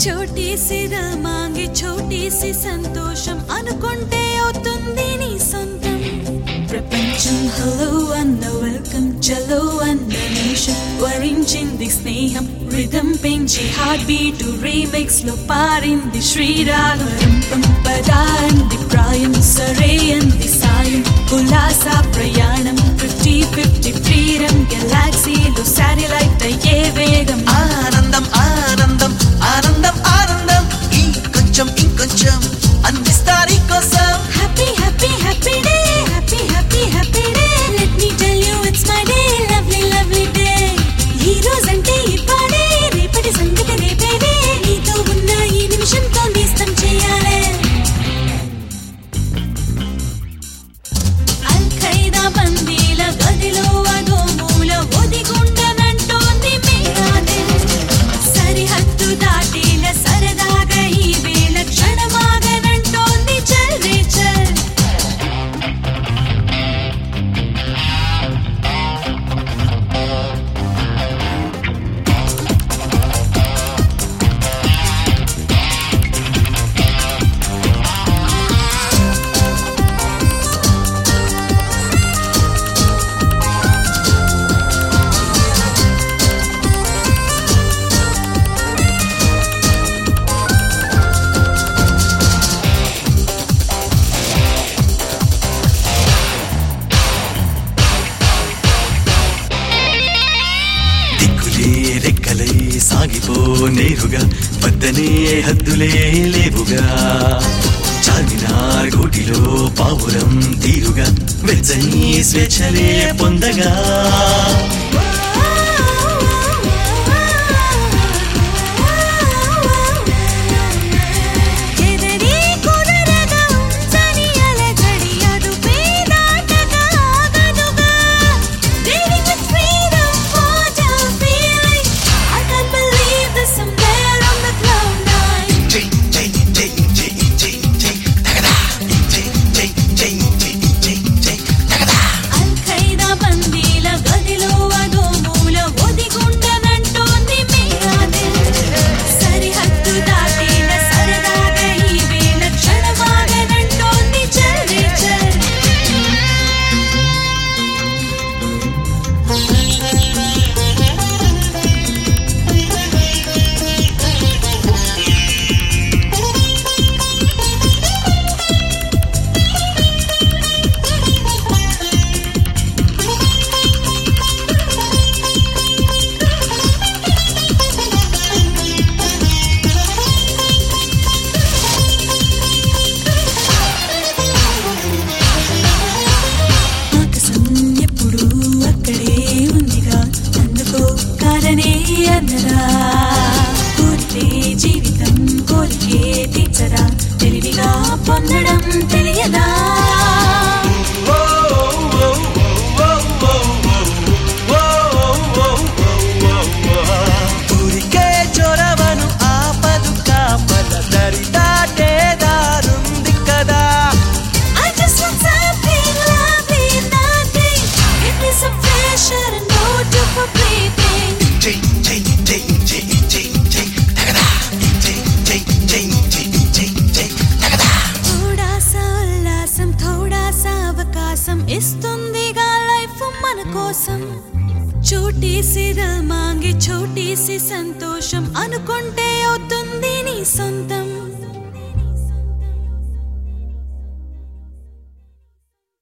छोटी सी दिल मांगे छोटी सी संतोषम अनुకుంటే అవుతుంది నీ సొంతం ప్రపంచం హలో అన్న వెల్కమ్ చలో అన్న నిమిషం వరించింది స్నేహం రిథం పెంచి హార్ట్ బీట్ రీమిక్స్ లో పారింది శ్రీరాగం పంపదాంది ప్రాయం సరే అంది సాయం కులాసా ప్రయాణం 50-50 ఫ్రీడమ్ గెలాక్సీలో శాటిలైట్ అయ్యే వేగం ఆనందం ఆనందం ఆనందం ఆనందం ఇంకొంచెం ఇంకొంచెం అందిస్తారీ కోసం happy happy happy day happy happy happy day let me tell you it's my day lovely lovely day ఈ రోజంటే ఇప్పుడే రేపటి సంగతి రేపేదే నీతో ఉన్న ఈ నిమిషంతో నేస్తం చేయాలి అల్ ఖైదా బందీల గదిలో అదో మూల ఒదిగుండనంటోంది మేరా దిల్ సరిహద్దు దాటిన సరదాగా ఈ వేళ క్షణమాగనంటోంది చల్ రే చల్ రెక్కలై సాగిపో నేరుగా వద్దనే హద్దులే లేవుగా చార్మినార్ గూటిలో పావురం తీరుగా వెచ్చని స్వేచ్ఛలే పొందగా జీవితం కోరికే తీర్చరా తెలివిగా పొందడం తెలియదా ఊరికే చొరవను ఆపదు కాపల దరి దాటే దారుంది కదా I just want something lovely, nothing. Give me some fresh air and no too for breathing. అవకాశం ఇస్తుందిగా లైఫ్ మన కోసం చోటీ సి దిల్ మాంగే చోటీ సి సంతోషం అనుకుంటే అవుతుంది నీ సొంతం